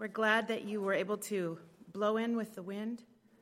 We're glad that you were able to blow in with the wind.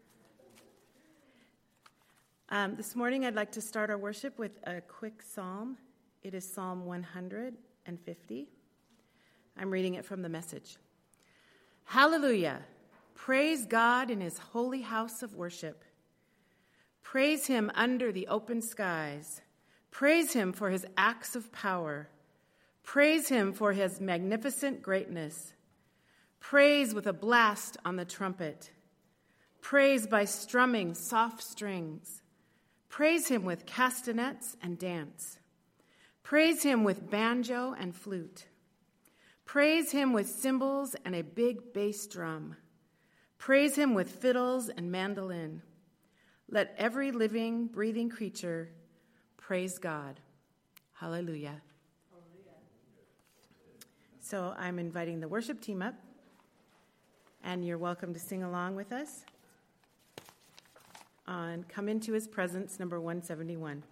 This morning, I'd like to start our worship with a quick psalm. It is Psalm 150. I'm reading it from the Message. Hallelujah! Praise God in his holy house of worship. Praise him under the open skies. Praise him for his acts of power. Praise him for his magnificent greatness. Praise with a blast on the trumpet. Praise by strumming soft strings. Praise him with castanets and dance. Praise him with banjo and flute. Praise him with cymbals and a big bass drum. Praise him with fiddles and mandolin. Let every living, breathing creature praise God. Hallelujah. So I'm inviting the worship team up, and you're welcome to sing along with us on Come Into His Presence, number 171.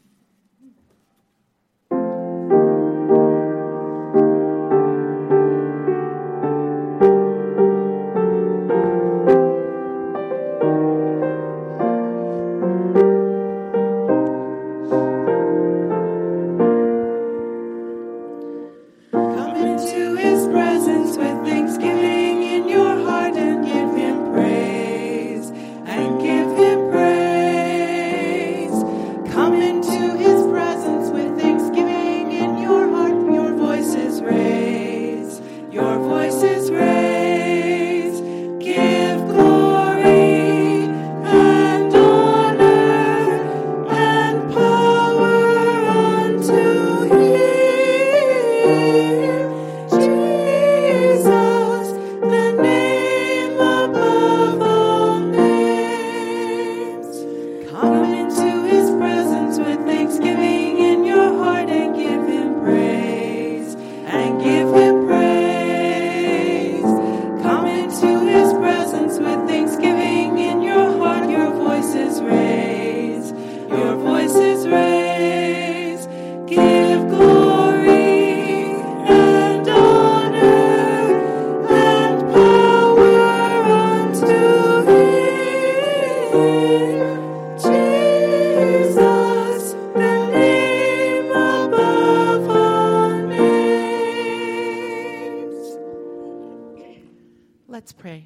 Let's pray.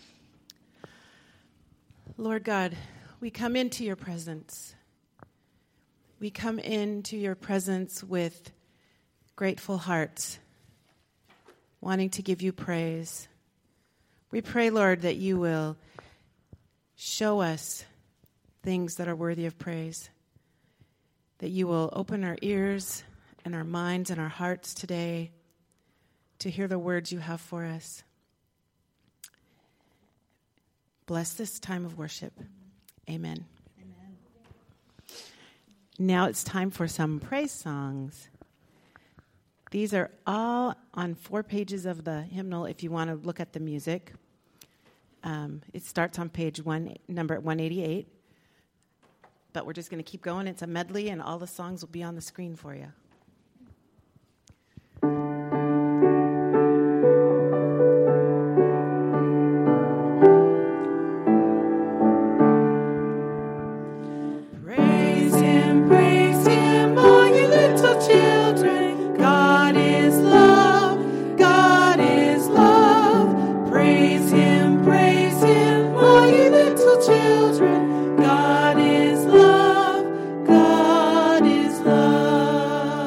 Lord God, we come into your presence. We come into your presence with grateful hearts, wanting to give you praise. We pray, Lord, that you will show us things that are worthy of praise, that you will open our ears and our minds and our hearts today to hear the words you have for us. Bless this time of worship. Amen. Amen. Now it's time for some praise songs. These are all on 4 pages of the hymnal if you want to look at the music. It starts on page number 188. But we're just going to keep going. It's a medley, and all the songs will be on the screen for you. God is love.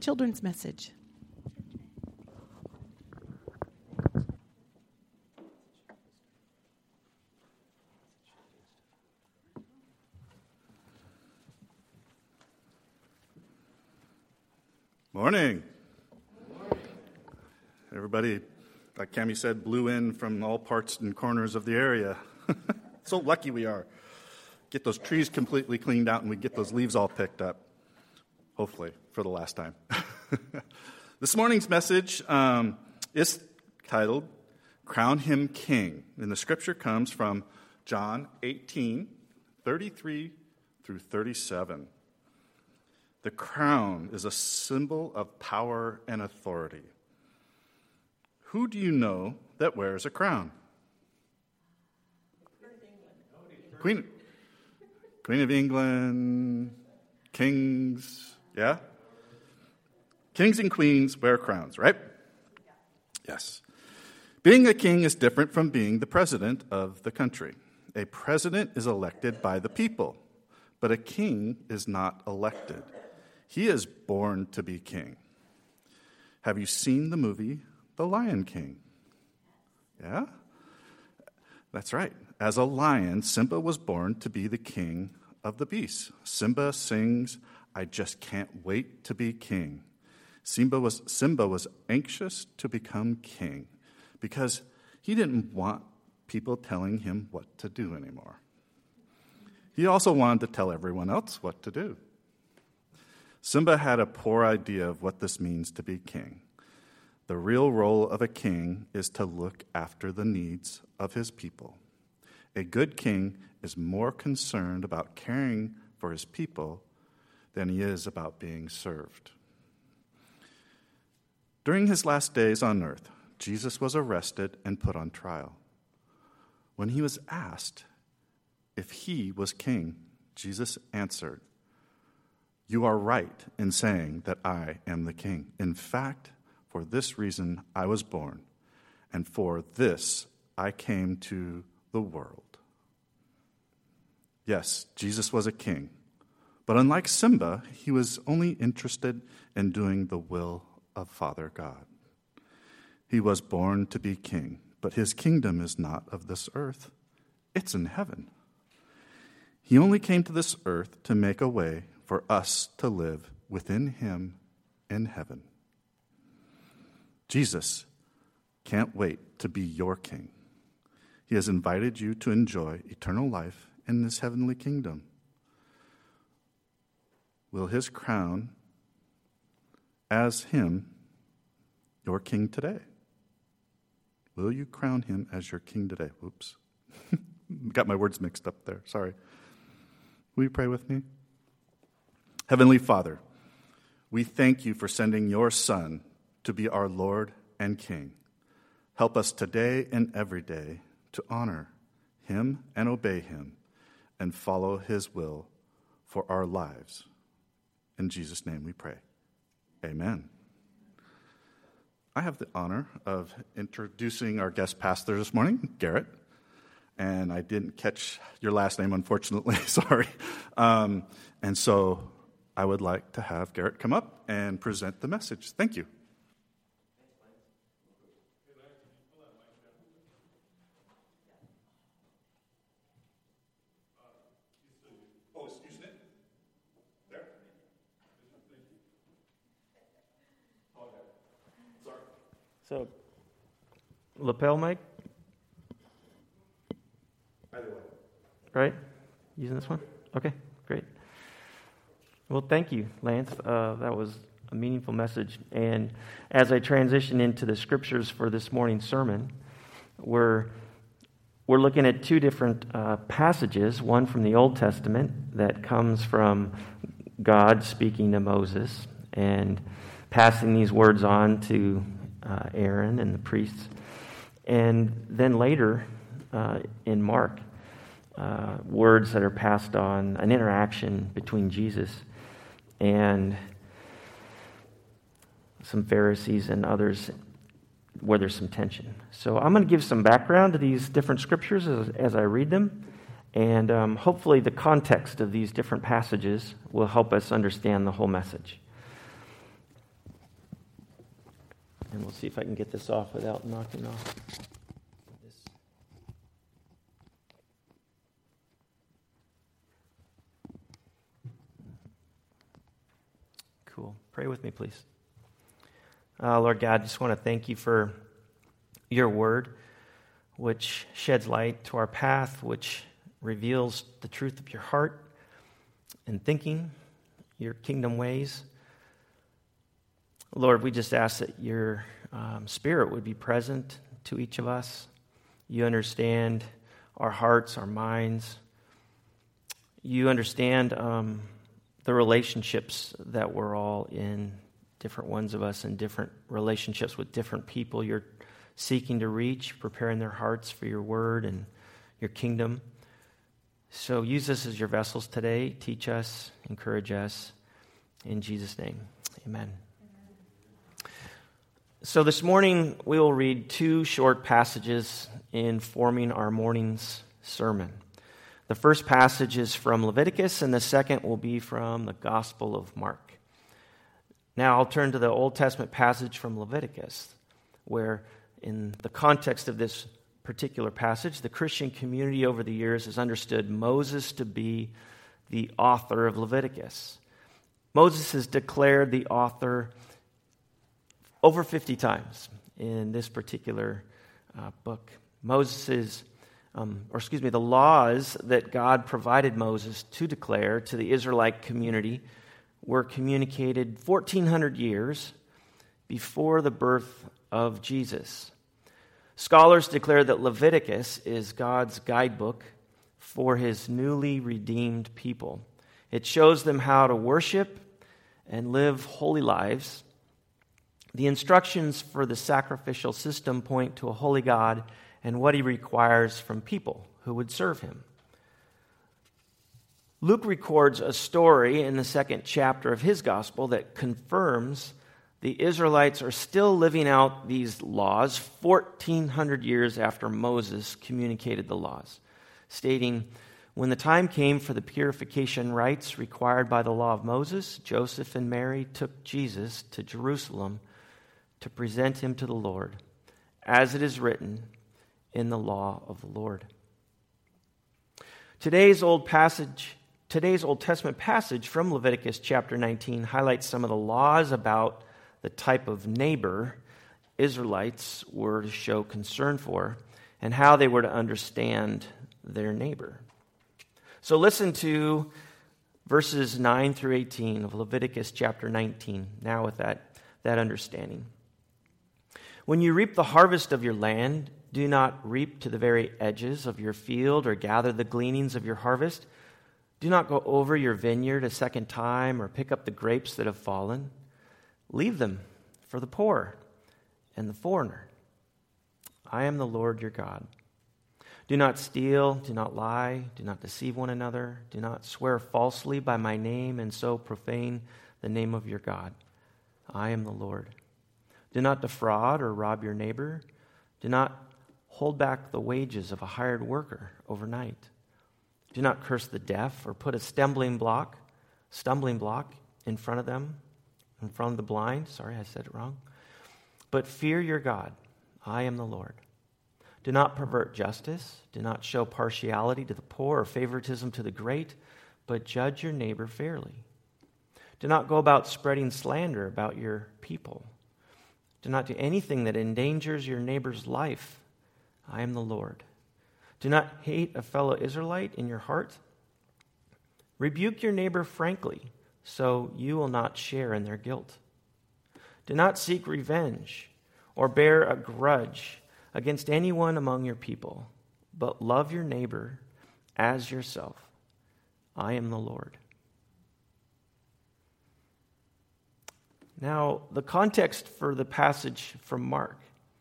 children's message. Morning. Everybody, like Cammie said, blew in from all parts and corners of the area. So lucky we are. Get those trees completely cleaned out and we get those leaves all picked up. Hopefully, for the last time. This morning's message is titled, Crown Him King. And the scripture comes from John 18:33 through 37. The crown is a symbol of power and authority. Who do you know that wears a crown? Queen of England, kings, yeah? Kings and queens wear crowns, right? Yes. Being a king is different from being the president of the country. A president is elected by the people, but a king is not elected. He is born to be king. Have you seen the movie The Lion King? Yeah? That's right. As a lion, Simba was born to be the king of the beasts. Simba sings, "I just can't wait to be king." Simba was anxious to become king because he didn't want people telling him what to do anymore. He also wanted to tell everyone else what to do. Simba had a poor idea of what this means to be king. The real role of a king is to look after the needs of his people. A good king is more concerned about caring for his people than he is about being served. During his last days on earth, Jesus was arrested and put on trial. When he was asked if he was king, Jesus answered, "You are right in saying that I am the king. In fact, for this reason I was born, and for this I came to the world." Yes, Jesus was a king, but unlike Simba, he was only interested in doing the will of Father God. He was born to be king, but his kingdom is not of this earth. It's in heaven. He only came to this earth to make a way for us to live within him in heaven. Jesus can't wait to be your king. He has invited you to enjoy eternal life in his heavenly kingdom. Will his crown as him your king today? Will you crown him as your king today? Whoops. Got my words mixed up there. Sorry. Will you pray with me? Heavenly Father, we thank you for sending your Son to be our Lord and King. Help us today and every day to honor him and obey him and follow his will for our lives. In Jesus' name we pray. Amen. I have the honor of introducing our guest pastor this morning, Garrett. And I didn't catch your last name, unfortunately. Sorry. And so I would like to have Garrett come up and present the message. Thank you. Oh, excuse me. There. Okay. Sorry. So, lapel mic? Either way. Right? Using this one? Okay, great. Well, thank you, Lance. That was a meaningful message. And as I transition into the scriptures for this morning's sermon, we're looking at two different passages, one from the Old Testament that comes from God speaking to Moses and passing these words on to Aaron and the priests. And then later in Mark, words that are passed on, an interaction between Jesus and some Pharisees and others where there's some tension. So I'm going to give some background to these different scriptures as I read them, and hopefully the context of these different passages will help us understand the whole message. And we'll see if I can get this off without knocking off this. Cool. Pray with me, please. Lord God, I just want to thank you for your word, which sheds light to our path, which reveals the truth of your heart and thinking, your kingdom ways. Lord, we just ask that your Spirit would be present to each of us. You understand our hearts, our minds. You understand the relationships that we're all in, different ones of us in different relationships with different people you're seeking to reach, preparing their hearts for your word and your kingdom. So use us as your vessels today. Teach us, encourage us. In Jesus' name, amen. So this morning, we will read two short passages in forming our morning's sermon. The first passage is from Leviticus, and the second will be from the Gospel of Mark. Now I'll turn to the Old Testament passage from Leviticus, where in the context of this particular passage, the Christian community over the years has understood Moses to be the author of Leviticus. Moses is declared the author over 50 times in this particular book. The laws that God provided Moses to declare to the Israelite community were communicated 1,400 years before the birth of Jesus. Scholars declare that Leviticus is God's guidebook for his newly redeemed people. It shows them how to worship and live holy lives. The instructions for the sacrificial system point to a holy God and what he requires from people who would serve him. Luke records a story in the second chapter of his gospel that confirms the Israelites are still living out these laws 1,400 years after Moses communicated the laws, stating, "When the time came for the purification rites required by the law of Moses, Joseph and Mary took Jesus to Jerusalem to present him to the Lord, as it is written in the law of the Lord." Today's Old Testament passage from Leviticus chapter 19 highlights some of the laws about the type of neighbor Israelites were to show concern for and how they were to understand their neighbor. So listen to verses 9 through 18 of Leviticus chapter 19, now with that understanding. "When you reap the harvest of your land, do not reap to the very edges of your field or gather the gleanings of your harvest. Do not go over your vineyard a second time or pick up the grapes that have fallen. Leave them for the poor and the foreigner. I am the Lord your God. Do not steal, do not lie, do not deceive one another, do not swear falsely by my name and so profane the name of your God. I am the Lord. Do not defraud or rob your neighbor. Do not hold back the wages of a hired worker overnight. Do not curse the deaf or put a stumbling block in front of them, in front of the blind. Sorry, I said it wrong. But fear your God. I am the Lord. Do not pervert justice. Do not show partiality to the poor or favoritism to the great, but judge your neighbor fairly. Do not go about spreading slander about your people. Do not do anything that endangers your neighbor's life. I am the Lord. Do not hate a fellow Israelite in your heart. Rebuke your neighbor frankly, so you will not share in their guilt. Do not seek revenge or bear a grudge against anyone among your people, but love your neighbor as yourself. I am the Lord." Now, the context for the passage from Mark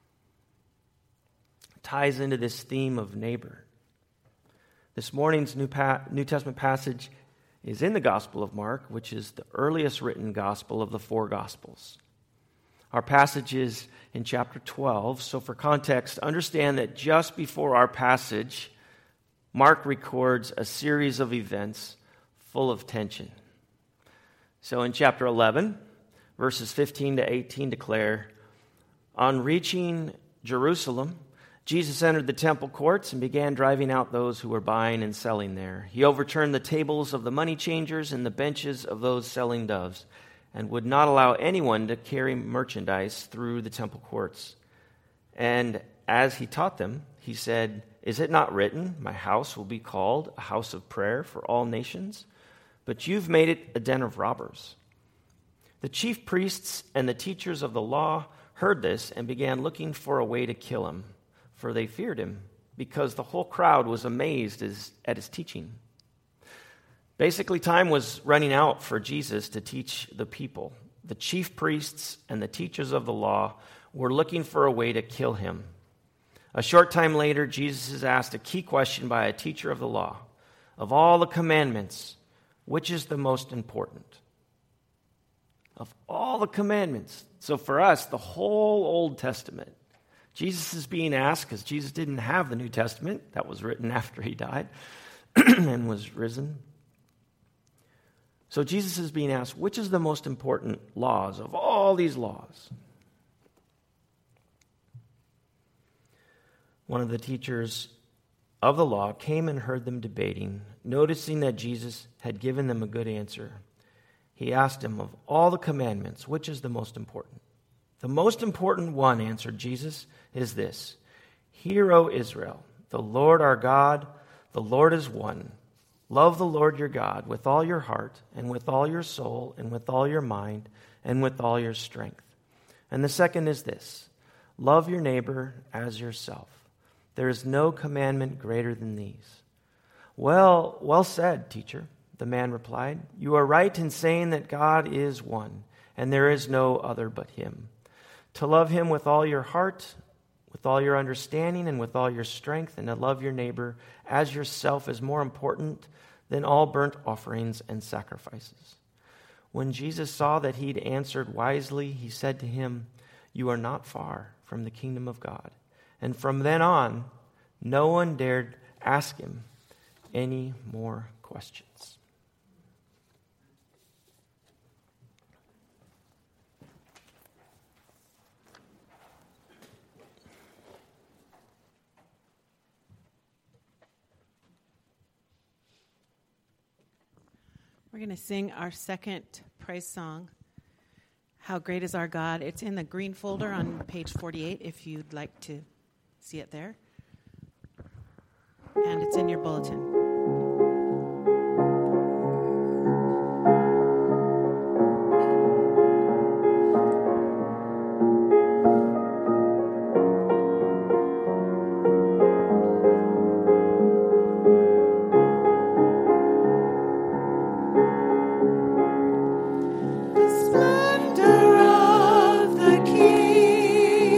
ties into this theme of neighbor. This morning's New Testament passage is in the Gospel of Mark, which is the earliest written gospel of the four Gospels. Our passage is in chapter 12, so for context, understand that just before our passage, Mark records a series of events full of tension. So in chapter 11, verses 15 to 18 declare, On reaching Jerusalem, Jesus entered the temple courts and began driving out those who were buying and selling there. He overturned the tables of the money changers and the benches of those selling doves, and would not allow anyone to carry merchandise through the temple courts. And as he taught them, he said, "Is it not written, 'My house will be called a house of prayer for all nations'? But you've made it a den of robbers." The chief priests and the teachers of the law heard this and began looking for a way to kill him, for they feared him, because the whole crowd was amazed at his teaching. Basically, time was running out for Jesus to teach the people. The chief priests and the teachers of the law were looking for a way to kill him. A short time later, Jesus is asked a key question by a teacher of the law. Of all the commandments, which is the most important? Of all the commandments. So for us, the whole Old Testament. Jesus is being asked, because Jesus didn't have the New Testament. That was written after he died and was risen. So Jesus is being asked, which is the most important laws of all these laws? One of the teachers of the law came and heard them debating. Noticing that Jesus had given them a good answer, he asked him, of all the commandments, which is the most important? The most important one, answered Jesus, is this: Hear, O Israel, the Lord our God, the Lord is one. Love the Lord your God with all your heart and with all your soul and with all your mind and with all your strength. And the second is this: love your neighbor as yourself. There is no commandment greater than these. Well said, teacher, the man replied. You are right in saying that God is one, and there is no other but him. To love him with all your heart, with all your understanding, and with all your strength, and to love your neighbor as yourself is more important than all burnt offerings and sacrifices. When Jesus saw that he'd answered wisely, he said to him, You are not far from the kingdom of God. And from then on, no one dared ask him any more questions. We're going to sing our second praise song, How Great Is Our God. It's in the green folder on page 48 if you'd like to see it there. And it's in your bulletin.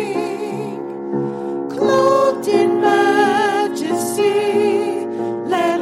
Clothed in majesty, let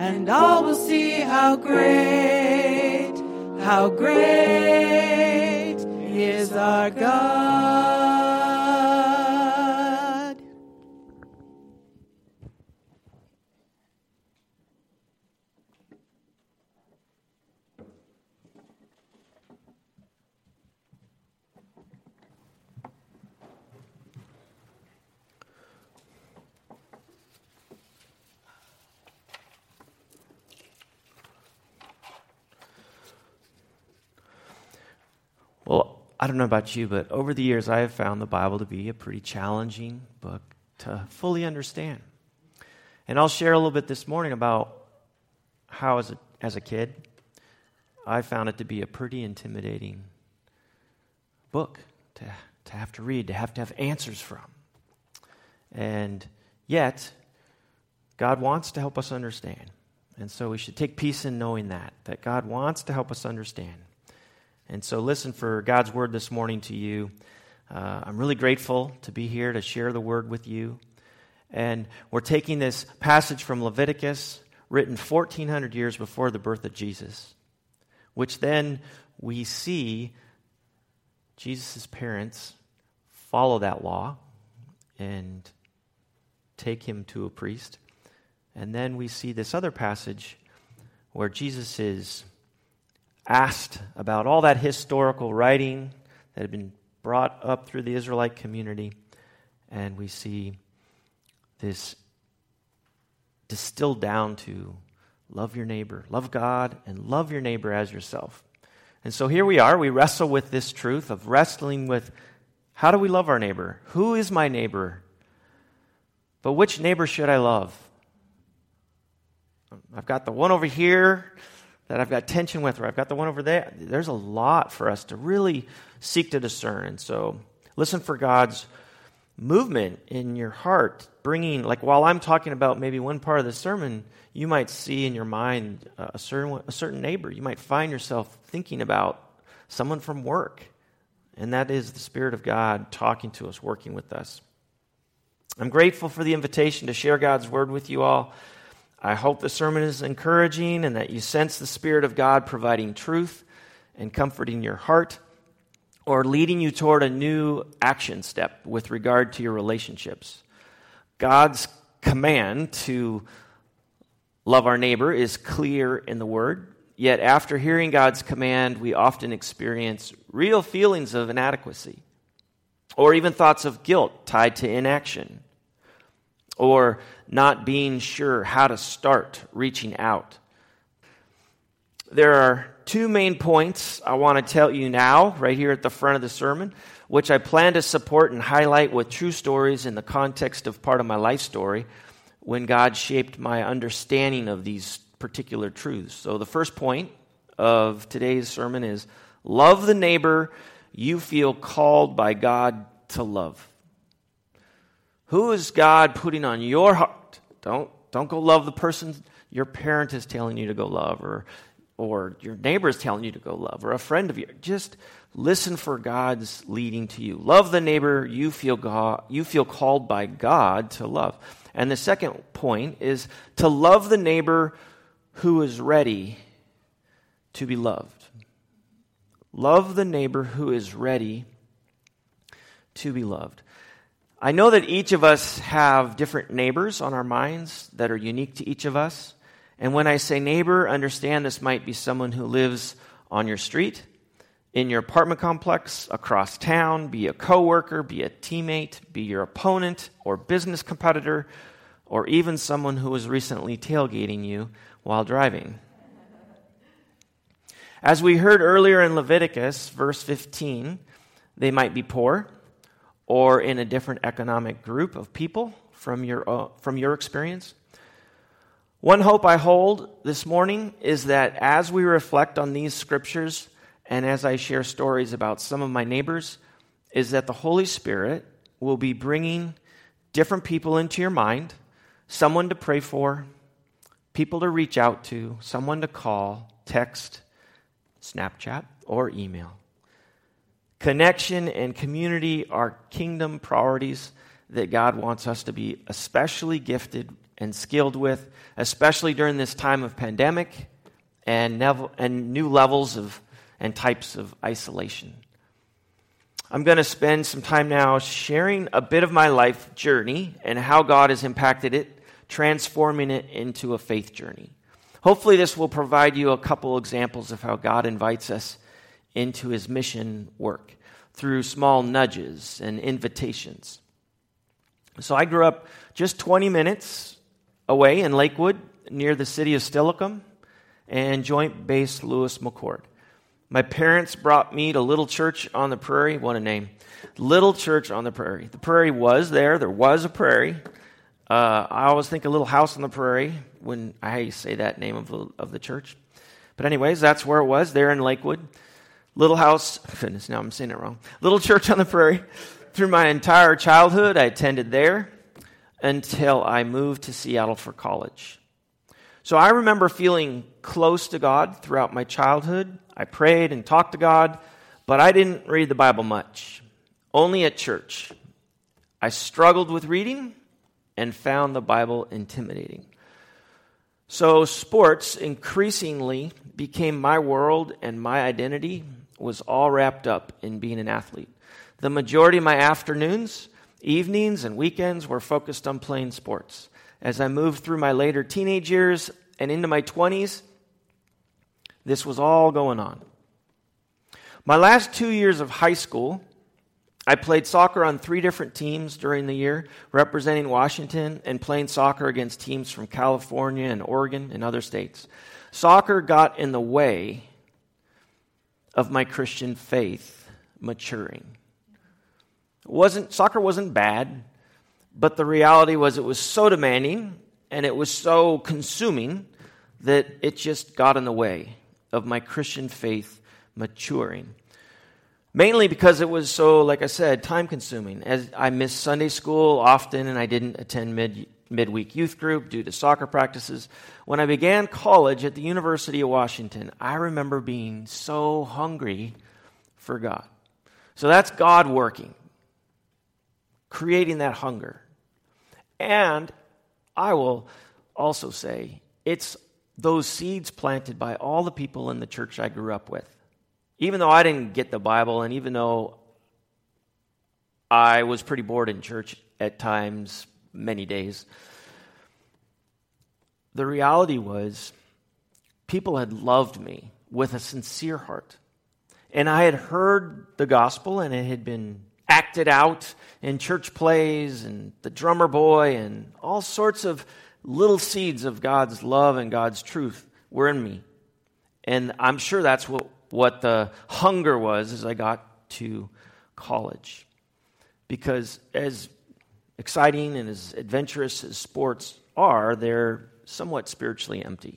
and all will see how great is our God. Well, I don't know about you, but over the years I have found the Bible to be a pretty challenging book to fully understand. And I'll share a little bit this morning about how, as a kid, I found it to be a pretty intimidating book to have to read, to have answers from. And yet, God wants to help us understand. And so we should take peace in knowing that God wants to help us understand. And so listen for God's word this morning to you. I'm really grateful to be here to share the word with you. And we're taking this passage from Leviticus, written 1,400 years before the birth of Jesus, which then we see Jesus' parents follow that law and take him to a priest. And then we see this other passage where Jesus is asked about all that historical writing that had been brought up through the Israelite community, and we see this distilled down to love your neighbor, love God, and love your neighbor as yourself. And so here we are, we wrestle with this truth of wrestling with how do we love our neighbor? Who is my neighbor? But which neighbor should I love? I've got the one over here that I've got tension with, or I've got the one over there. There's a lot for us to really seek to discern. And so listen for God's movement in your heart, bringing, like while I'm talking about maybe one part of the sermon, you might see in your mind a certain neighbor. You might find yourself thinking about someone from work. And that is the Spirit of God talking to us, working with us. I'm grateful for the invitation to share God's word with you all. I hope the sermon is encouraging and that you sense the Spirit of God providing truth and comforting your heart, or leading you toward a new action step with regard to your relationships. God's command to love our neighbor is clear in the Word, yet after hearing God's command, we often experience real feelings of inadequacy, or even thoughts of guilt tied to inaction, or not being sure how to start reaching out. There are two main points I want to tell you now, right here at the front of the sermon, which I plan to support and highlight with true stories in the context of part of my life story when God shaped my understanding of these particular truths. So the first point of today's sermon is, love the neighbor you feel called by God to love. Who is God putting on your heart? Don't go love the person your parent is telling you to go love, or your neighbor is telling you to go love, or a friend of yours. Just listen for God's leading to you. Love the neighbor you feel called by God to love. And the second point is to love the neighbor who is ready to be loved. Love the neighbor who is ready to be loved. I know that each of us have different neighbors on our minds that are unique to each of us. And when I say neighbor, understand this might be someone who lives on your street, in your apartment complex, across town, be a coworker, be a teammate, be your opponent or business competitor, or even someone who was recently tailgating you while driving. As we heard earlier in Leviticus, verse 15, they might be poor, or in a different economic group of people from your experience. One hope I hold this morning is that as we reflect on these scriptures and as I share stories about some of my neighbors, is that the Holy Spirit will be bringing different people into your mind, someone to pray for, people to reach out to, someone to call, text, Snapchat, or email. Connection and community are kingdom priorities that God wants us to be especially gifted and skilled with, especially during this time of pandemic and new levels of and types of isolation. I'm going to spend some time now sharing a bit of my life journey and how God has impacted it, transforming it into a faith journey. Hopefully this will provide you a couple examples of how God invites us into his mission work through small nudges and invitations. So I grew up just 20 minutes away in Lakewood, near the city of Steilacoom and Joint Base Lewis McChord. My parents brought me to Little Church on the Prairie. What a name. Little Church on the Prairie. The prairie was there. There was a prairie. I always think a little house on the prairie when I say that name of the church. But anyways, that's where it was, there in Lakewood. Little house, goodness, now I'm saying it wrong. Little Church on the Prairie. Through my entire childhood, I attended there until I moved to Seattle for college. So I remember feeling close to God throughout my childhood. I prayed and talked to God, but I didn't read the Bible much. Only at church. I struggled with reading and found the Bible intimidating. So sports increasingly became my world, and my identity was all wrapped up in being an athlete. The majority of my afternoons, evenings, and weekends were focused on playing sports. As I moved through my later teenage years and into my 20s, this was all going on. My last 2 years of high school, I played soccer on 3 different teams during the year, representing Washington and playing soccer against teams from California and Oregon and other states. Soccer got in the way of my Christian faith maturing. Soccer wasn't bad, but the reality was it was so demanding and it was so consuming that it just got in the way of my Christian faith maturing. Mainly because it was so, like I said, time-consuming. As I missed Sunday school often, and I didn't attend midweek youth group due to soccer practices. When I began college at the University of Washington, I remember being so hungry for God. So that's God working, creating that hunger. And I will also say, it's those seeds planted by all the people in the church I grew up with. Even though I didn't get the Bible, and even though I was pretty bored in church at times, many days, the reality was people had loved me with a sincere heart. And I had heard the gospel, and it had been acted out in church plays and The Drummer Boy and all sorts of little seeds of God's love and God's truth were in me. And I'm sure that's what the hunger was as I got to college. Because as exciting and as adventurous as sports are, they're somewhat spiritually empty.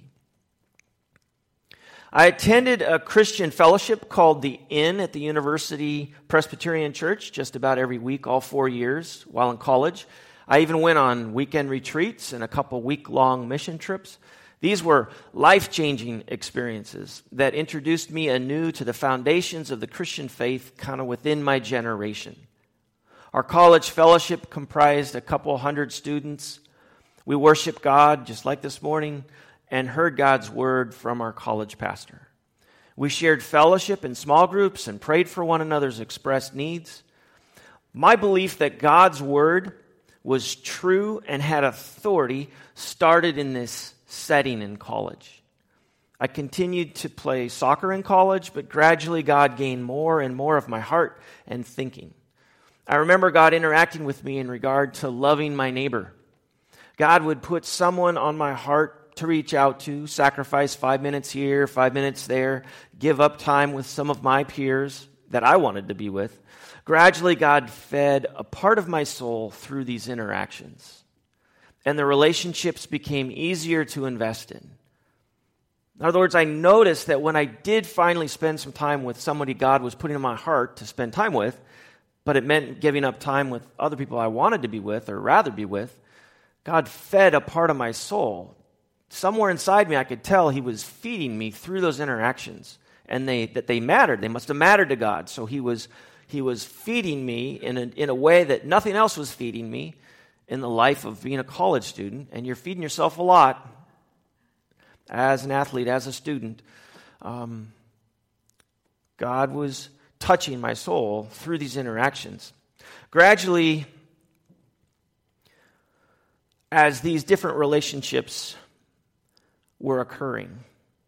I attended a Christian fellowship called The Inn at the University Presbyterian Church just about every week, all 4 years while in college. I even went on weekend retreats and a couple week-long mission trips. These were life-changing experiences that introduced me anew to the foundations of the Christian faith kind of within my generation. Our college fellowship comprised a couple hundred students. We worshiped God, just like this morning, and heard God's word from our college pastor. We shared fellowship in small groups and prayed for one another's expressed needs. My belief that God's word was true and had authority started in this setting in college. I continued to play soccer in college, but gradually God gained more and more of my heart and thinking. I remember God interacting with me in regard to loving my neighbor. God would put someone on my heart to reach out to, sacrifice 5 minutes here, 5 minutes there, give up time with some of my peers that I wanted to be with. Gradually, God fed a part of my soul through these interactions, and the relationships became easier to invest in. In other words, I noticed that when I did finally spend some time with somebody God was putting in my heart to spend time with, but it meant giving up time with other people I wanted to be with or rather be with, God fed a part of my soul. Somewhere inside me, I could tell He was feeding me through those interactions, and that they mattered. They must have mattered to God. So He was feeding me in a way that nothing else was feeding me, in the life of being a college student, and you're feeding yourself a lot as an athlete, as a student, God was touching my soul through these interactions. Gradually, as these different relationships were occurring,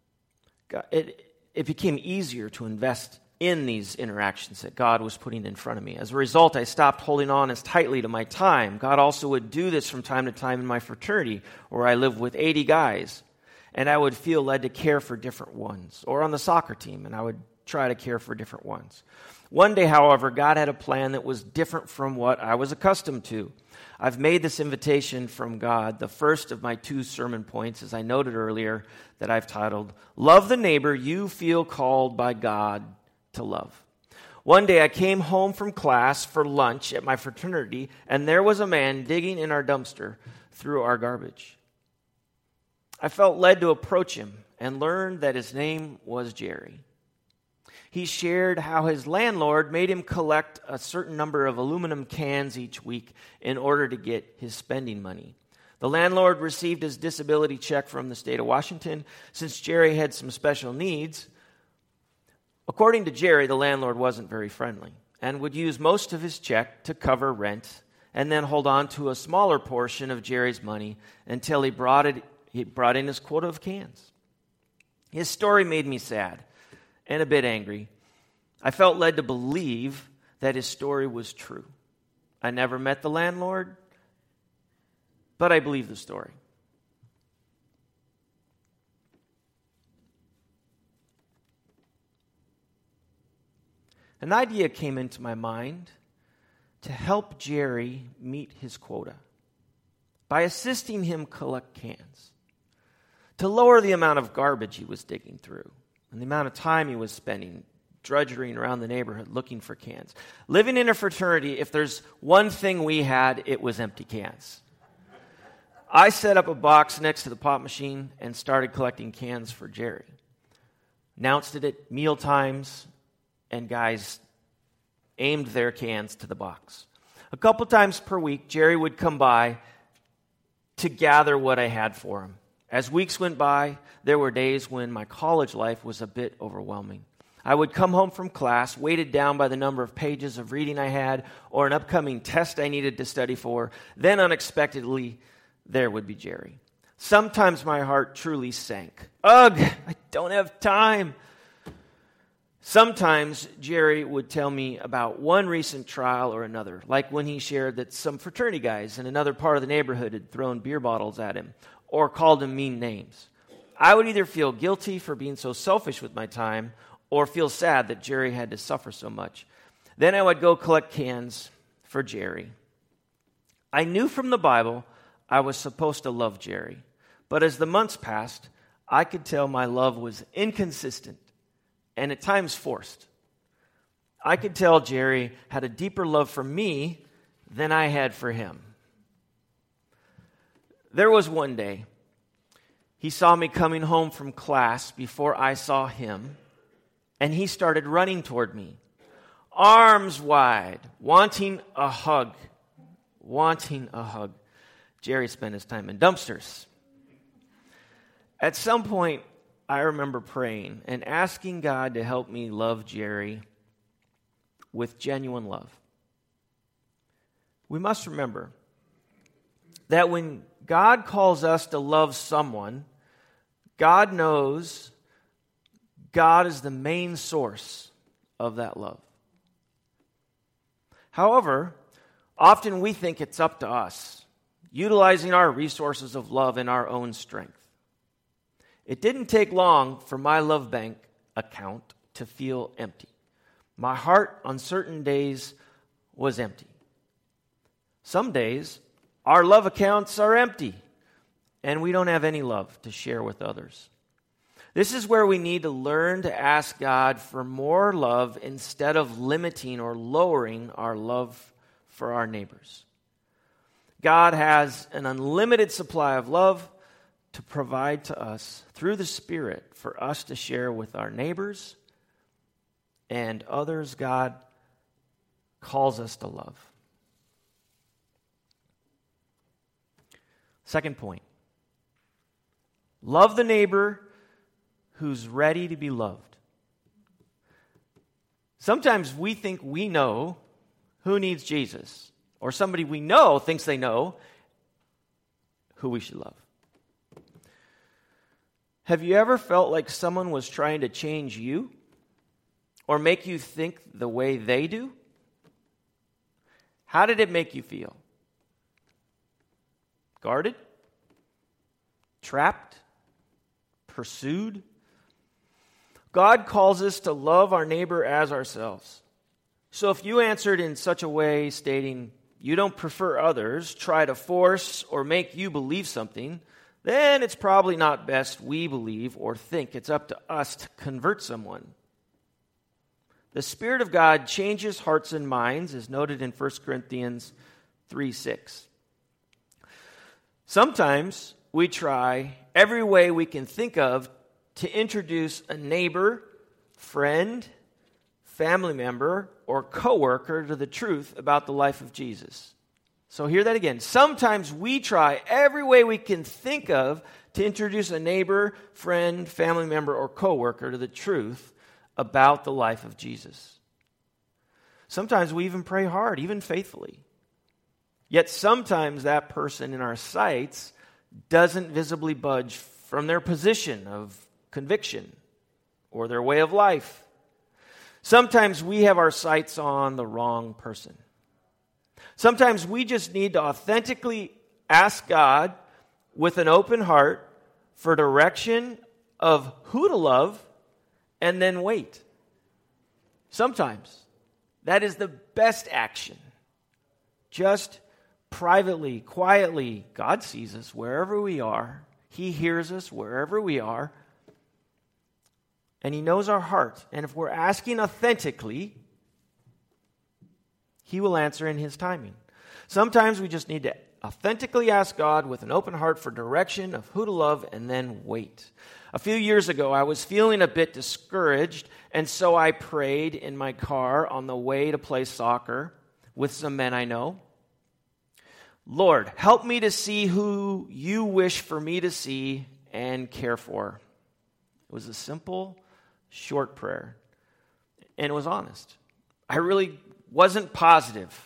it became easier to invest in these interactions that God was putting in front of me. As a result, I stopped holding on as tightly to my time. God also would do this from time to time in my fraternity, where I lived with 80 guys, and I would feel led to care for different ones. Or on the soccer team, and I would try to care for different ones. One day, however, God had a plan that was different from what I was accustomed to. I've made this invitation from God the first of my 2 sermon points, as I noted earlier, that I've titled, Love the Neighbor You Feel Called by God to Love. One day I came home from class for lunch at my fraternity, and there was a man digging in our dumpster through our garbage. I felt led to approach him and learned that his name was Jerry. He shared how his landlord made him collect a certain number of aluminum cans each week in order to get his spending money. The landlord received his disability check from the state of Washington. Since Jerry had some special needs, according to Jerry, the landlord wasn't very friendly and would use most of his check to cover rent and then hold on to a smaller portion of Jerry's money until he brought in his quota of cans. His story made me sad and a bit angry. I felt led to believe that his story was true. I never met the landlord, but I believe the story. An idea came into my mind to help Jerry meet his quota by assisting him collect cans, to lower the amount of garbage he was digging through and the amount of time he was spending drudging around the neighborhood looking for cans. Living in a fraternity, if there's one thing we had, it was empty cans. I set up a box next to the pop machine and started collecting cans for Jerry. Announced it at meal times, and guys aimed their cans to the box. A couple times per week, Jerry would come by to gather what I had for him. As weeks went by, there were days when my college life was a bit overwhelming. I would come home from class, weighted down by the number of pages of reading I had or an upcoming test I needed to study for. Then unexpectedly, there would be Jerry. Sometimes my heart truly sank. Ugh, I don't have time. Sometimes Jerry would tell me about one recent trial or another, like when he shared that some fraternity guys in another part of the neighborhood had thrown beer bottles at him or called him mean names. I would either feel guilty for being so selfish with my time or feel sad that Jerry had to suffer so much. Then I would go collect cans for Jerry. I knew from the Bible I was supposed to love Jerry, but as the months passed, I could tell my love was inconsistent and at times forced. I could tell Jerry had a deeper love for me than I had for him. There was one day, he saw me coming home from class before I saw him, and he started running toward me, arms wide, wanting a hug. Jerry spent his time in dumpsters. At some point, I remember praying and asking God to help me love Jerry with genuine love. We must remember that when God calls us to love someone, God knows God is the main source of that love. However, often we think it's up to us, utilizing our resources of love in our own strength. It didn't take long for my love bank account to feel empty. My heart on certain days was empty. Some days, our love accounts are empty, and we don't have any love to share with others. This is where we need to learn to ask God for more love instead of limiting or lowering our love for our neighbors. God has an unlimited supply of love to provide to us through the Spirit for us to share with our neighbors and others God calls us to love. Second point. Love the neighbor who's ready to be loved. Sometimes we think we know who needs Jesus, or somebody we know thinks they know who we should love. Have you ever felt like someone was trying to change you or make you think the way they do? How did it make you feel? Guarded? Trapped? Pursued? God calls us to love our neighbor as ourselves. So if you answered in such a way stating you don't prefer others, try to force or make you believe something, then it's probably not best we believe or think. It's up to us to convert someone. The Spirit of God changes hearts and minds, as noted in 1 Corinthians 3:6. Sometimes we try every way we can think of to introduce a neighbor, friend, family member, or coworker to the truth about the life of Jesus. So hear that again. Sometimes we try every way we can think of to introduce a neighbor, friend, family member, or coworker to the truth about the life of Jesus. Sometimes we even pray hard, even faithfully. Yet sometimes that person in our sights doesn't visibly budge from their position of conviction or their way of life. Sometimes we have our sights on the wrong person. Sometimes we just need to authentically ask God with an open heart for direction of who to love and then wait. Sometimes that is the best action. Just privately, quietly, God sees us wherever we are. He hears us wherever we are. And He knows our heart. And if we're asking authentically, He will answer in His timing. Sometimes we just need to authentically ask God with an open heart for direction of who to love and then wait. A few years ago, I was feeling a bit discouraged, and so I prayed in my car on the way to play soccer with some men I know. Lord, help me to see who you wish for me to see and care for. It was a simple, short prayer, and it was honest. I really wasn't positive.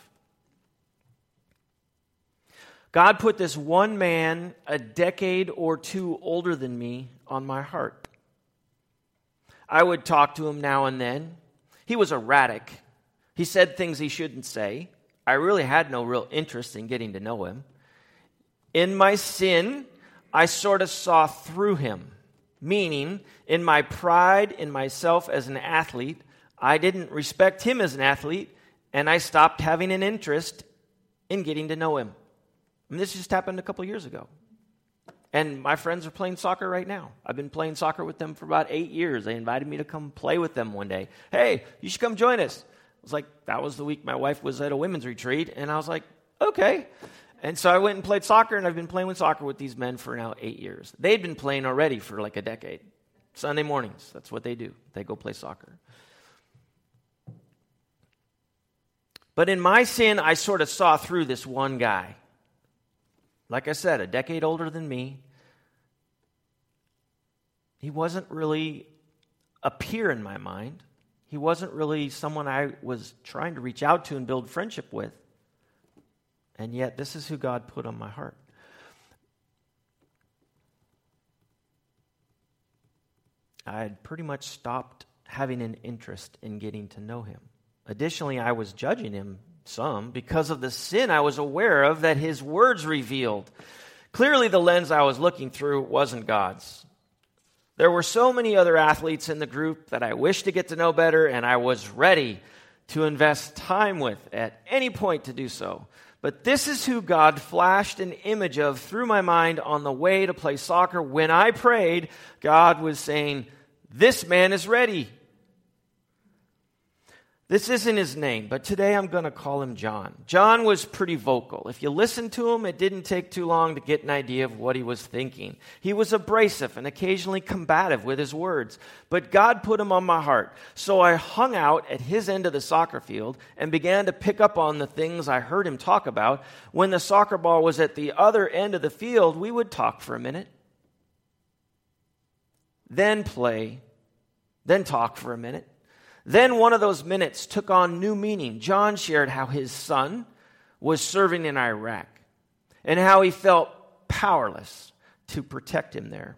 God put this one man, a decade or two older than me, on my heart. I would talk to him now and then. He was erratic. He said things he shouldn't say. I really had no real interest in getting to know him. In my sin, I sort of saw through him. Meaning, in my pride in myself as an athlete, I didn't respect him as an athlete, and I stopped having an interest in getting to know him. And this just happened a couple years ago. And my friends are playing soccer right now. I've been playing soccer with them for about 8 years. They invited me to come play with them one day. Hey, you should come join us. I was like, that was the week my wife was at a women's retreat. And I was like, okay. And so I went and played soccer, and I've been playing with soccer with these men for now 8 years. They'd been playing already for like a decade. Sunday mornings, that's what they do. They go play soccer. But in my sin, I sort of saw through this one guy. Like I said, a decade older than me. He wasn't really a peer in my mind. He wasn't really someone I was trying to reach out to and build friendship with. And yet, this is who God put on my heart. I had pretty much stopped having an interest in getting to know him. Additionally, I was judging him some because of the sin I was aware of that his words revealed. Clearly, the lens I was looking through wasn't God's. There were so many other athletes in the group that I wished to get to know better, and I was ready to invest time with at any point to do so. But this is who God flashed an image of through my mind on the way to play soccer. When I prayed, God was saying, this man is ready. This isn't his name, but today I'm going to call him John. John was pretty vocal. If you listen to him, it didn't take too long to get an idea of what he was thinking. He was abrasive and occasionally combative with his words, but God put him on my heart. So I hung out at his end of the soccer field and began to pick up on the things I heard him talk about. When the soccer ball was at the other end of the field, we would talk for a minute, then play, then talk for a minute. Then one of those minutes took on new meaning. John shared how his son was serving in Iraq and how he felt powerless to protect him there.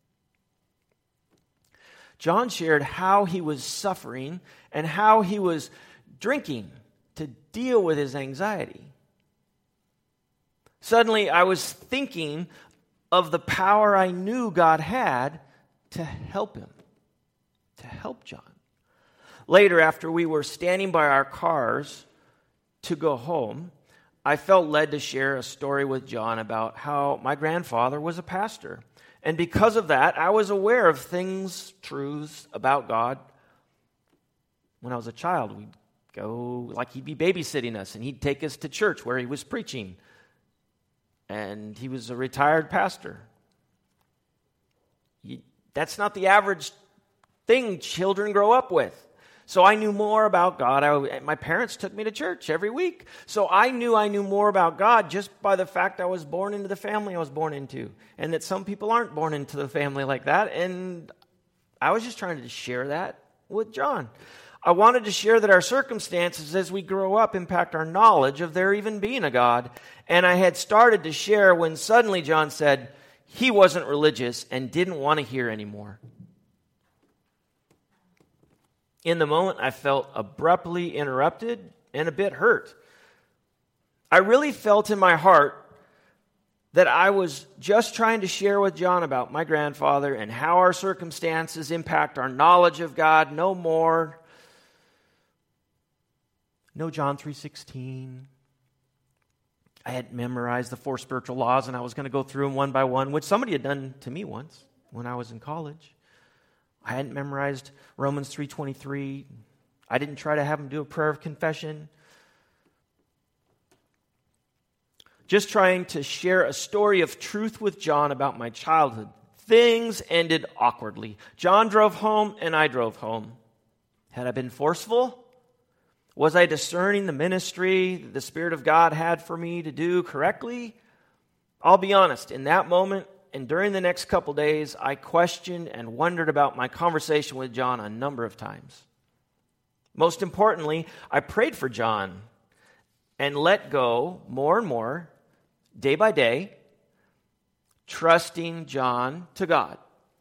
John shared how he was suffering and how he was drinking to deal with his anxiety. Suddenly, I was thinking of the power I knew God had to help him, to help John. Later, after we were standing by our cars to go home, I felt led to share a story with John about how my grandfather was a pastor. And because of that, I was aware of things, truths about God. When I was a child, we'd go, like he'd be babysitting us, and he'd take us to church where he was preaching. And he was a retired pastor. That's not the average thing children grow up with. So I knew more about God. My parents took me to church every week. So I knew more about God just by the fact I was born into the family I was born into. And that some people aren't born into the family like that. And I was just trying to share that with John. I wanted to share that our circumstances as we grow up impact our knowledge of there even being a God. And I had started to share when suddenly John said he wasn't religious and didn't want to hear anymore. In the moment, I felt abruptly interrupted and a bit hurt. I really felt in my heart that I was just trying to share with John about my grandfather and how our circumstances impact our knowledge of God. No more. No John 3:16. I had memorized the 4 spiritual laws, and I was going to go through them one by one, which somebody had done to me once when I was in college. I hadn't memorized Romans 3:23. I didn't try to have him do a prayer of confession. Just trying to share a story of truth with John about my childhood. Things ended awkwardly. John drove home and I drove home. Had I been forceful? Was I discerning the ministry that the Spirit of God had for me to do correctly? I'll be honest, in that moment, and during the next couple days, I questioned and wondered about my conversation with John a number of times. Most importantly, I prayed for John and let go more and more, day by day, trusting John to God.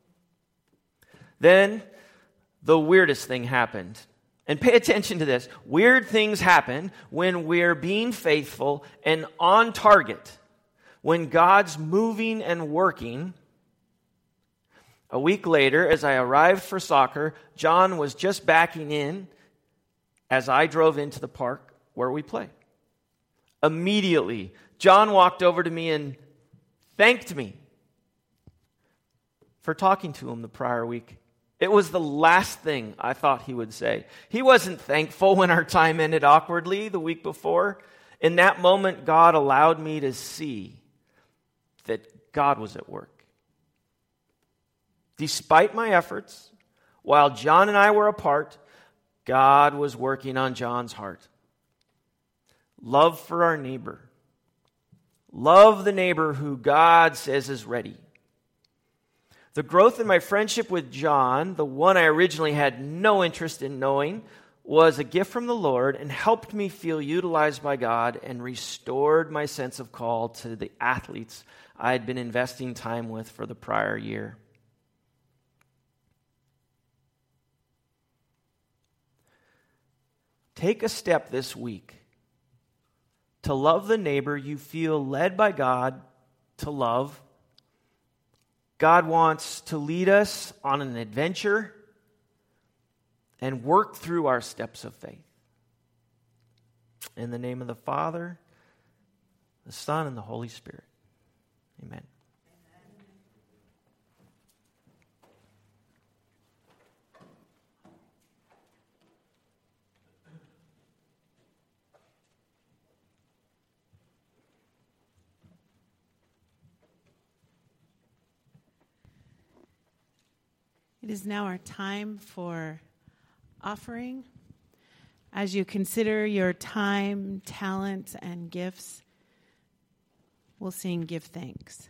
Then the weirdest thing happened. And pay attention to this. Weird things happen when we're being faithful and on target. When God's moving and working. A week later, as I arrived for soccer, John was just backing in as I drove into the park where we play. Immediately, John walked over to me and thanked me for talking to him the prior week. It was the last thing I thought he would say. He wasn't thankful when our time ended awkwardly the week before. In that moment, God allowed me to see that God was at work. Despite my efforts, while John and I were apart, God was working on John's heart. Love for our neighbor. Love the neighbor who God says is ready. The growth in my friendship with John, the one I originally had no interest in knowing, was a gift from the Lord and helped me feel utilized by God and restored my sense of call to the athletes I had been investing time with for the prior year. Take a step this week to love the neighbor you feel led by God to love. God wants to lead us on an adventure and work through our steps of faith. In the name of the Father, the Son, and the Holy Spirit. Amen. It is now our time for offering. As you consider your time, talent, and gifts, we'll sing Give Thanks.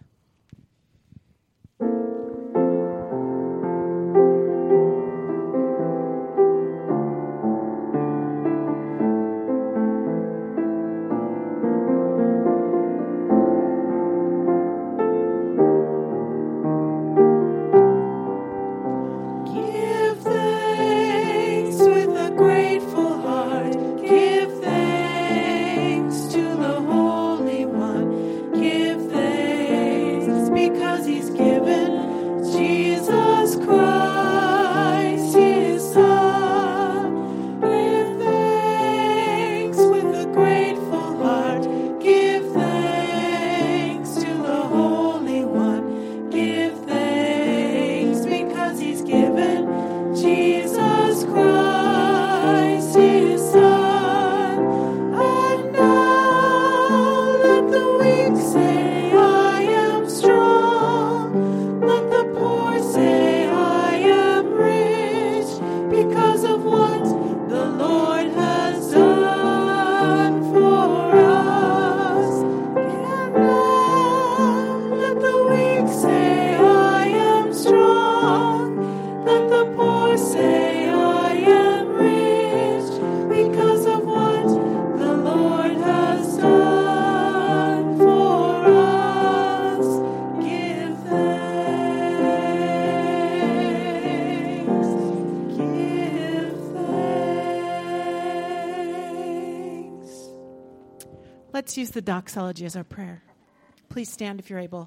Let's use the doxology as our prayer. Please stand if you're able.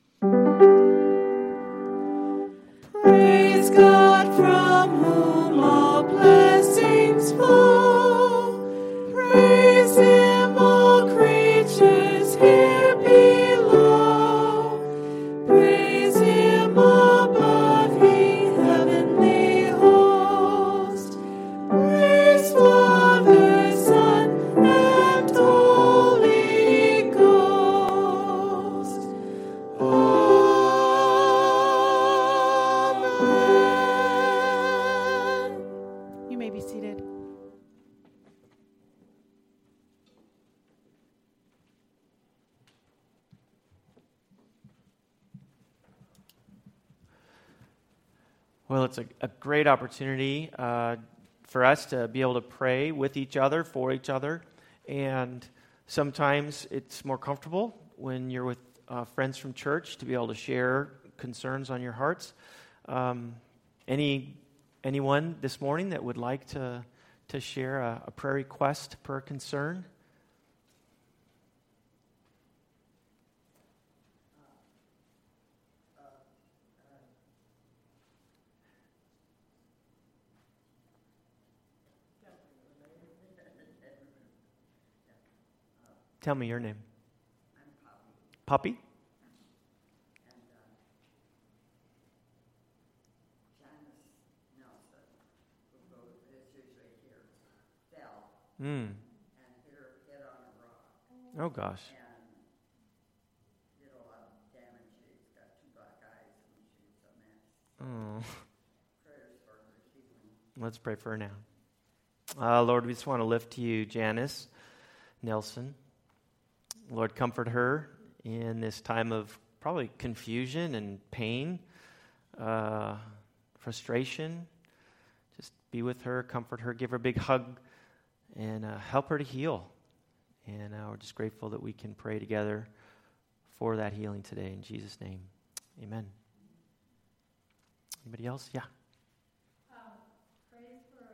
Praise God from whom all blessings flow. Praise Him, all creatures here below. Praise Him above, ye heavenly host. Praise Father, Son, and Holy Ghost. Amen. You may be seated. Well, it's a great opportunity for us to be able to pray with each other, for each other. And sometimes it's more comfortable when you're with friends from church to be able to share concerns on your hearts. Anyone this morning that would like to share a prayer request per concern? Tell me your name. I'm Poppy? And Janice Nelson, who is usually here, fell and hit on a rock. Oh, gosh. And did a lot of damage. She's got 2 black eyes and she's a mess. Oh. Prayers for her healing. Let's pray for her now. Lord, we just want to lift to you Janice Nelson. Lord, comfort her in this time of probably confusion and pain, frustration. Just be with her, comfort her, give her a big hug, and help her to heal. And we're just grateful that we can pray together for that healing today. In Jesus' name, amen. Anybody else? Yeah. Praise for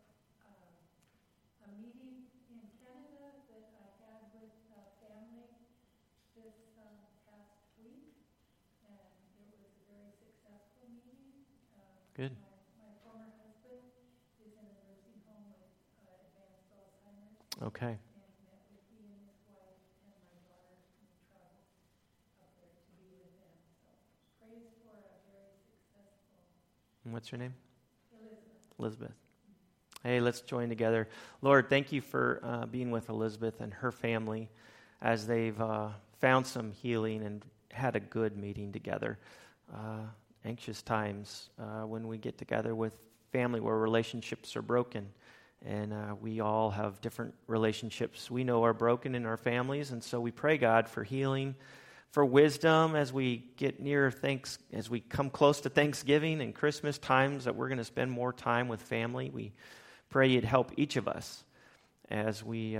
a meeting in Canada that I had with a family this past week, and it was a very successful meeting. Good. My former husband is in a nursing home with advanced Alzheimer's, Okay. and met with he and his wife and my daughter and traveled up there to be with them. So praise for a very successful. And what's your name? Elizabeth. Hey, let's join together. Lord, thank you for being with Elizabeth and her family as they've found some healing and had a good meeting together. anxious times when we get together with family where relationships are broken. And we all have different relationships we know are broken in our families. And so we pray, God, for healing, for wisdom as we get near as we come close to Thanksgiving and Christmas times that we're going to spend more time with family. We pray you'd help each of us as we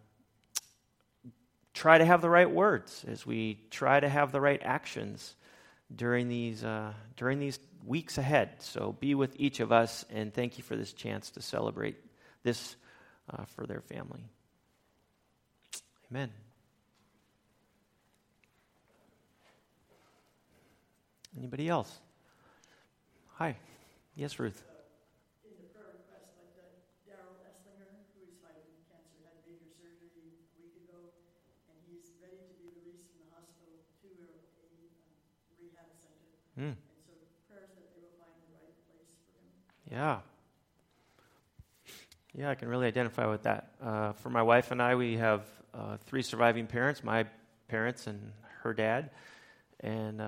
try to have the right words, as we try to have the right actions during these weeks ahead. So be with each of us, and thank you for this chance to celebrate this for their family. Amen. Anybody else? Hi. Yes, Ruth. In the prayer request, like Daryl Esslinger, who's fighting cancer, had major surgery a week ago, and he's ready to be released from the hospital to a rehab center. And so prayers that they will find the right place for him. Yeah. Yeah, I can really identify with that. For my wife and I, we have 3 surviving parents, my parents and her dad, and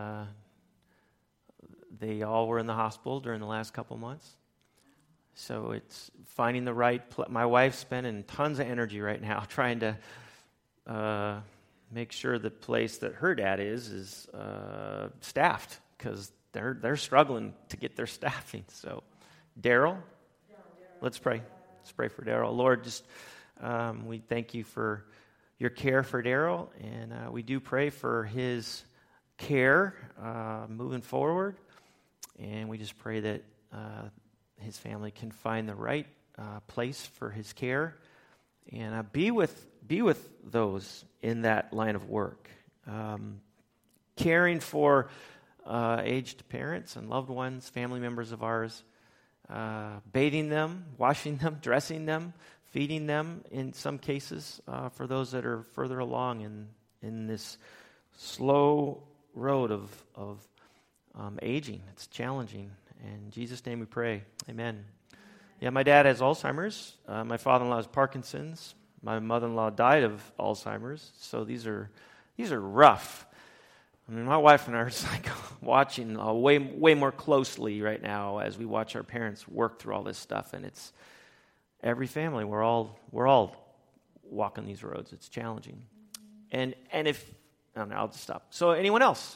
they all were in the hospital during the last couple months. So it's finding the right my wife's spending tons of energy right now trying to make sure the place that her dad is staffed, because they're struggling to get their staffing. So, Daryl, let's pray. Let's pray for Daryl. Lord, just we thank you for your care for Daryl, and we do pray for his care moving forward, and we just pray that his family can find the right place for his care, and be with those in that line of work, caring for aged parents and loved ones, family members of ours. Bathing them, washing them, dressing them, feeding them in some cases for those that are further along in this slow road of aging. It's challenging. In Jesus' name we pray. Amen. Yeah, my dad has Alzheimer's. My father-in-law has Parkinson's. My mother-in-law died of Alzheimer's. So these are rough. I mean, my wife and I are just like watching way more closely right now as we watch our parents work through all this stuff, and it's every family. We're all walking these roads. It's challenging, and if I don't know, I'll just stop. So, anyone else?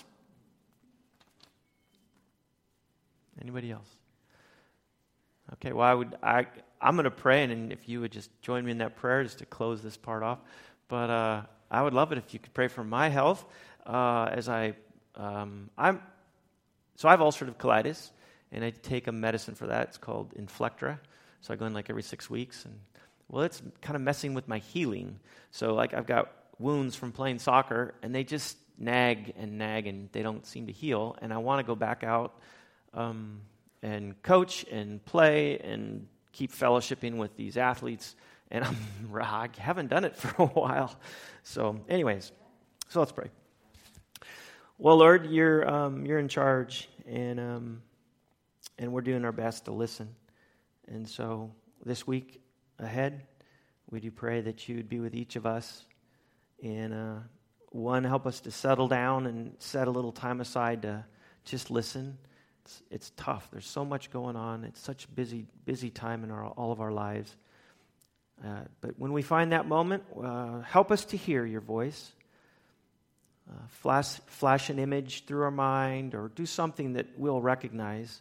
Anybody else? Okay. Well, I'm going to pray, and if you would just join me in that prayer just to close this part off. But I would love it if you could pray for my health. As I have ulcerative colitis, and I take a medicine for that. It's called Inflectra. So I go in like every 6 weeks, and it's kind of messing with my healing. So like I've got wounds from playing soccer, and they just nag, and they don't seem to heal. And I want to go back out and coach and play and keep fellowshipping with these athletes. And I haven't done it for a while. So anyways, so let's pray. Well, Lord, you're in charge, and we're doing our best to listen. And so this week ahead, we do pray that you'd be with each of us, and help us to settle down and set a little time aside to just listen. It's tough. There's so much going on. It's such a busy time in all of our lives. But when we find that moment, help us to hear your voice. Flash an image through our mind, or do something that we'll recognize,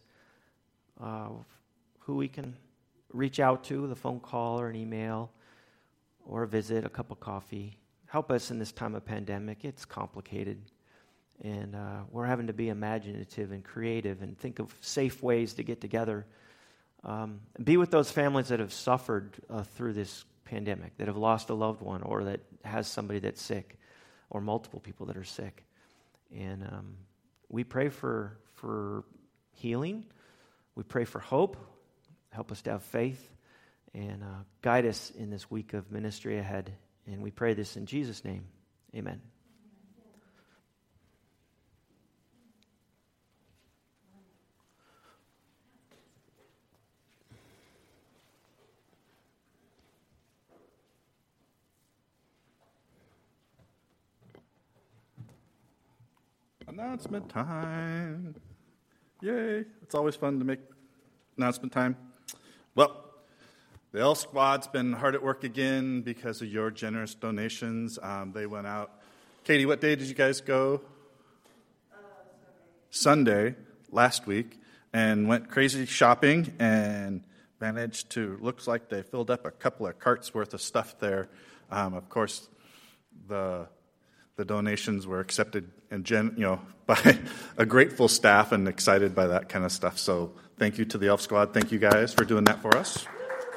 who we can reach out to, the phone call or an email, or a visit, a cup of coffee. Help us in this time of pandemic. It's complicated, and we're having to be imaginative and creative and think of safe ways to get together. Be with those families that have suffered through this pandemic, that have lost a loved one, or that has somebody that's sick, or multiple people that are sick. And we pray for healing. We pray for hope. Help us to have faith, and guide us in this week of ministry ahead. And we pray this in Jesus' name. Amen. Announcement time. Yay. It's always fun to make announcement time. Well, the Elf Squad's been hard at work again because of your generous donations. They went out. Katie, what day did you guys go? Sunday, last week, and went crazy shopping and managed to, looks like they filled up a couple of carts worth of stuff there. Of course, the donations were accepted and by a grateful staff and excited by that kind of stuff. So thank you to the Elf Squad. Thank you guys for doing that for us.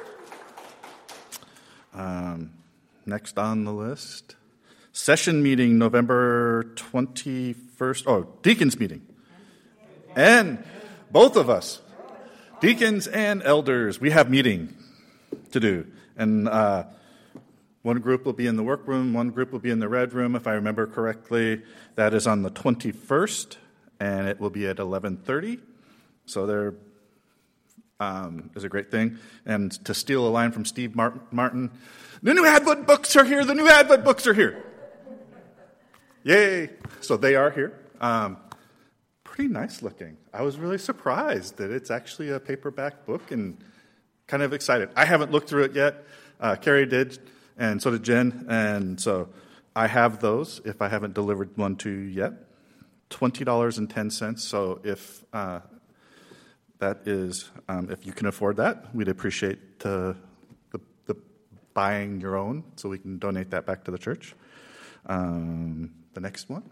Next on the list, session meeting November 21st. Oh, deacons meeting. And both of us, deacons and elders, we have meeting to do. And one group will be in the workroom, one group will be in the red room, if I remember correctly. That is on the 21st, and it will be at 11:30. So there is a great thing. And to steal a line from Steve Martin, the new Advent books are here, the new Advent books are here. Yay. So they are here. Pretty nice looking. I was really surprised that it's actually a paperback book and kind of excited. I haven't looked through it yet. Carrie did, and so did Jen. And so I have those if I haven't delivered one to you yet. $20.10. So if that is, if you can afford that, we'd appreciate the buying your own so we can donate that back to the church. The next one.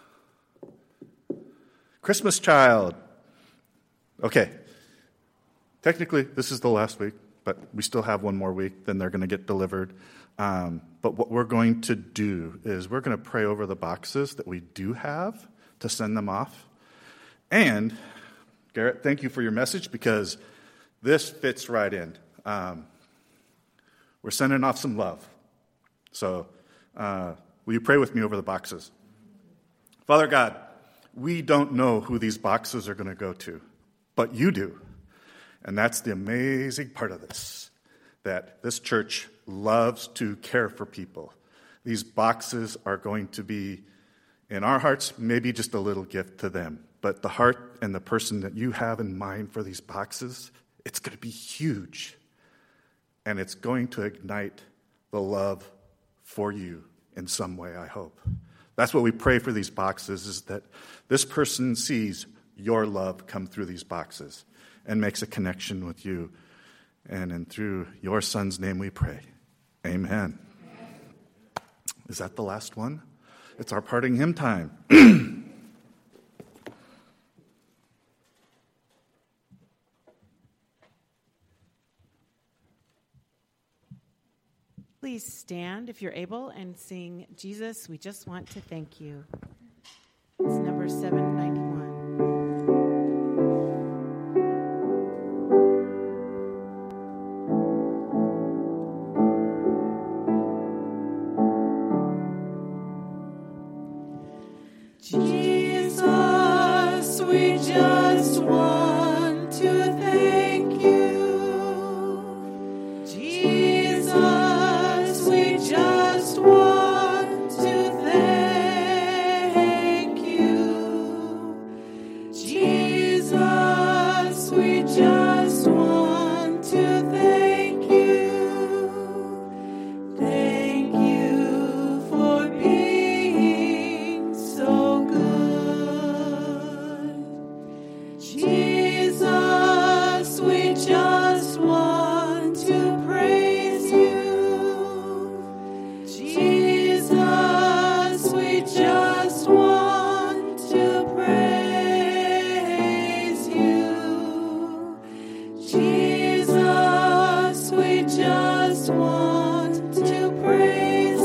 Christmas child. Okay. Technically, this is the last week, but we still have one more week, then they're going to get delivered. But what we're going to do is we're going to pray over the boxes that we do have to send them off. And, Garrett, thank you for your message because this fits right in. We're sending off some love. So, will you pray with me over the boxes? Father God, we don't know who these boxes are going to go to, but you do. And that's the amazing part of this, that this church loves to care for people. These boxes are going to be, in our hearts, maybe just a little gift to them. But the heart and the person that you have in mind for these boxes, it's going to be huge. And it's going to ignite the love for you in some way, I hope. That's what we pray for these boxes, is that this person sees your love come through these boxes and makes a connection with you. And through your Son's name we pray. Amen. Is that the last one? It's our parting hymn time. Please stand if you're able and sing Jesus, We Just Want to Thank You. It's number 791. Jesus, we just want to thank you. Jesus, we just want to thank you. Jesus, we just want to thank you. Thank you for being so good. Jesus, we just want to praise you. Jesus, we just want to praise you. Jesus, we just want to praise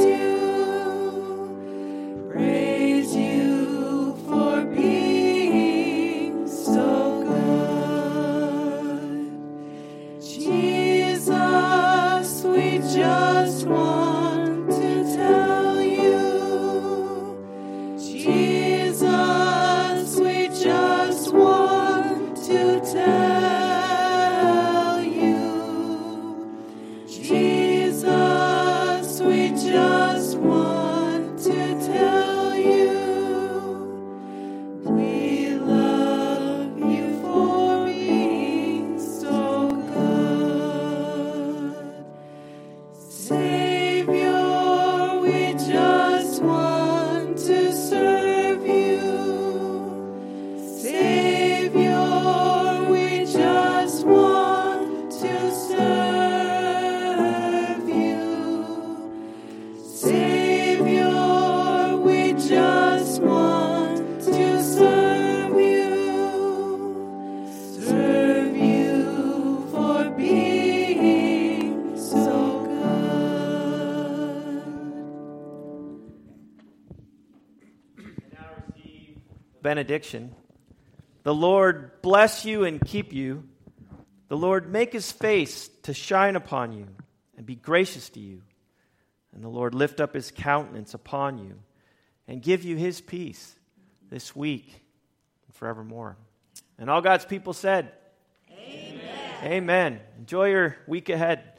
you. Praise you for being so good. Jesus, we just want to tell you. Jesus, we just want to tell you. Jesus, we just want to tell you. We love you for benediction. The Lord bless you and keep you. The Lord make his face to shine upon you and be gracious to you. And the Lord lift up his countenance upon you and give you his peace this week and forevermore. And all God's people said, Amen. Amen. Enjoy your week ahead.